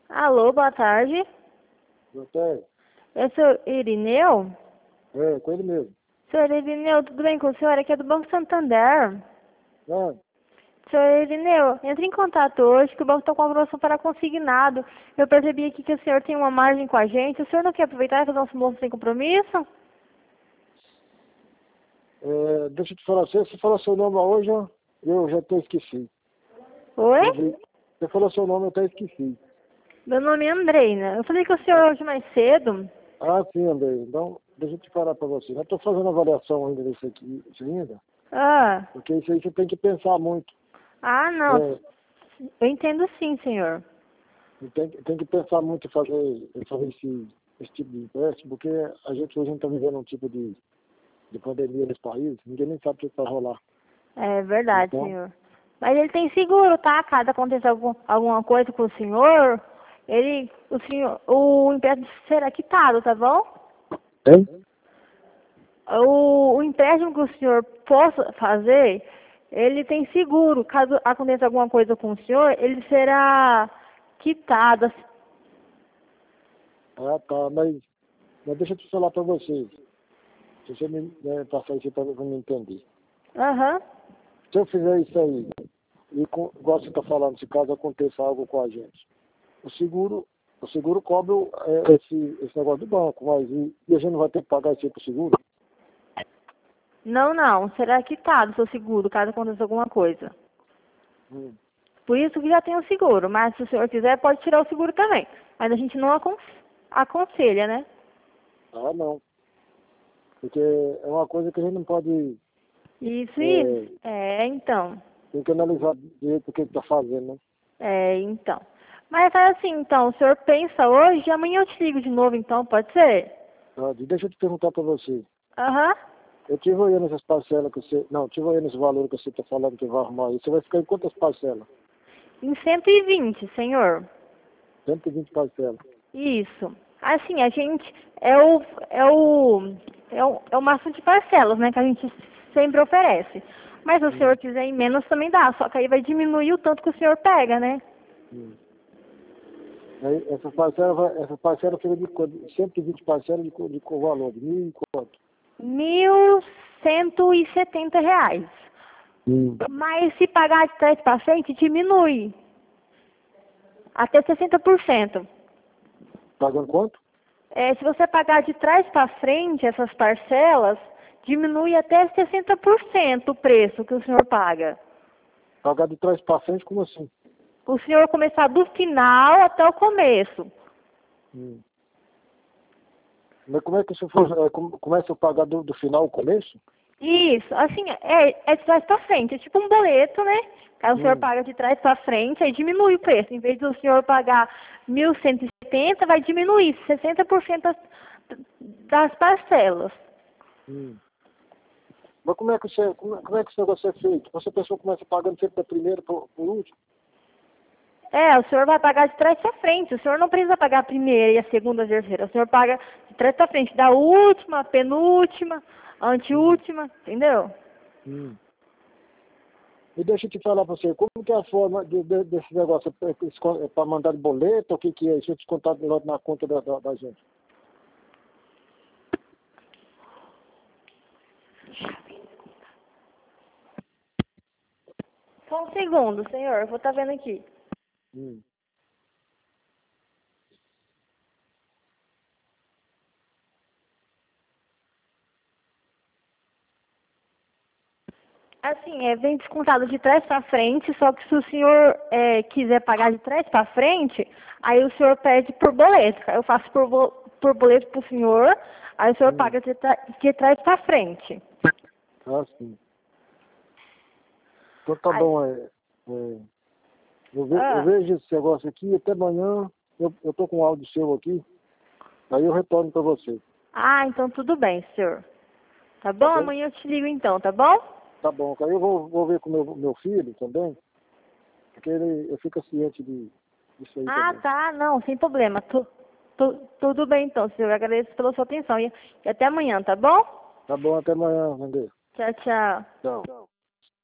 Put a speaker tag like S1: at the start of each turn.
S1: Alô, boa tarde.
S2: Boa tarde.
S1: É o senhor Irineu?
S2: É, com ele mesmo.
S1: Senhor Irineu, tudo bem com o senhor? Aqui é do Banco Santander.
S2: Ah,
S1: Senhor Irineu, entre em contato hoje que o banco está com a promoção para consignado. Eu percebi aqui que o senhor tem uma margem com a gente. O senhor não quer aproveitar e fazer um almoço sem compromisso?
S2: deixa eu te falar, você falou seu nome hoje, ó, eu já até esqueci.
S1: Oi?
S2: Você falou seu nome, eu até esqueci.
S1: Meu nome é Andreina. Eu falei com o senhor hoje mais cedo.
S2: Ah, sim, André. Então, deixa eu te falar para você. Eu estou fazendo avaliação ainda disso aqui, isso ainda,
S1: Ah,
S2: porque isso aí você tem que pensar muito.
S1: não.
S2: É,
S1: Eu entendo sim, senhor.
S2: tem que pensar muito em fazer esse tipo de empréstimo, porque a gente hoje está vivendo um tipo de pandemia nesse país, ninguém nem sabe o que vai rolar.
S1: É verdade,
S2: Então,
S1: senhor. Mas ele tem seguro, tá? Caso aconteça alguma coisa com o senhor, o empréstimo será quitado, tá bom?
S2: hein?
S1: O empréstimo que o senhor possa fazer, ele tem seguro. Caso aconteça alguma coisa com o senhor, ele será quitado.
S2: Ah, tá, mas deixa eu te falar para você. Se você me passar isso para me entender.
S1: Aham.
S2: Se eu fizer isso aí, igual você está falando, se caso aconteça algo com a gente, o seguro cobre esse negócio do banco, mas e a gente não vai ter que pagar isso aí pro seguro?
S1: Não, não. Será quitado o seu seguro, caso aconteça alguma coisa.
S2: Hum.
S1: Por isso que já tem o seguro. Mas se o senhor quiser, pode tirar o seguro também. Mas a gente não aconselha, né?
S2: Ah, não. Porque é uma coisa que a gente não pode.
S1: Isso.
S2: é,
S1: Então.
S2: Tem que analisar direito o que ele está fazendo, né?
S1: Então. Mas é assim, então, o senhor pensa hoje e amanhã eu te ligo de novo, então, pode ser?
S2: Deixa eu te perguntar para você.
S1: Aham.
S2: Eu estive olhando essas parcelas que você. Não, estive olhando esse valor que você está falando que vai arrumar aí. Você vai ficar em quantas parcelas?
S1: Em 120, senhor.
S2: 120 parcelas.
S1: Isso. Assim, a gente é o máximo de parcelas, né, que a gente sempre oferece. Mas se o senhor
S2: Hum,
S1: quiser em menos também dá, só que aí vai diminuir o tanto que o senhor pega, né?
S2: hum. Aí, essa parcela fica de quanto? 120 parcelas de qual valor? De mil e quanto?
S1: R$ 1.170.
S2: Hum.
S1: Mas se pagar de trás para frente, diminui. Até 60%.
S2: Pagando quanto?
S1: Se você pagar de trás para frente essas parcelas, diminui até 60% o preço que o senhor paga.
S2: Pagar de trás para frente, como assim?
S1: O senhor começar do final até o começo.
S2: Hum. Mas como é que você for, começa a pagar do final ao começo?
S1: Isso, assim, é de trás para frente. É tipo um boleto, né? Aí o senhor
S2: Hum.
S1: paga de trás para frente, aí diminui o preço. Em vez do senhor pagar 1.170, vai diminuir 60% das parcelas.
S2: Hum. Mas como é que esse negócio é feito? Você, a pessoa começa pagando sempre da primeira por último?
S1: O senhor vai pagar de trás para frente. O senhor não precisa pagar a primeira e a segunda, a terceira. O senhor paga de trás para frente, da última, penúltima,
S2: Hum.
S1: anteúltima, entendeu?
S2: Hum. E deixa eu te falar para você, como que é a forma desse negócio? É para mandar de boleto? O que é? Deixa eu descontar logo na conta da gente.
S1: Só um segundo, senhor. Eu vou estar vendo aqui.
S2: Hum.
S1: Assim, vem descontado de trás para frente, só que se o senhor quiser pagar de trás para frente, aí o senhor pede por boleto. Eu faço por boleto para o senhor, aí o senhor
S2: Hum.
S1: paga de trás para frente.
S2: Ah, sim. Então tá
S1: Aí,
S2: bom. Eu
S1: ah,
S2: vejo esse negócio aqui, até amanhã eu tô com um áudio seu aqui, aí eu retorno para você.
S1: então tudo bem, senhor. Tá
S2: Tá
S1: bom?
S2: bem?
S1: Amanhã eu te ligo então, tá bom?
S2: Tá bom. Aí eu vou ver com o meu filho também, porque eu fico ciente disso aí também.
S1: Tá, não, sem problema. Tudo bem então, senhor. Eu agradeço pela sua atenção e até amanhã, tá bom?
S2: Tá bom, até amanhã, André.
S1: Tchau, tchau.
S2: Tchau.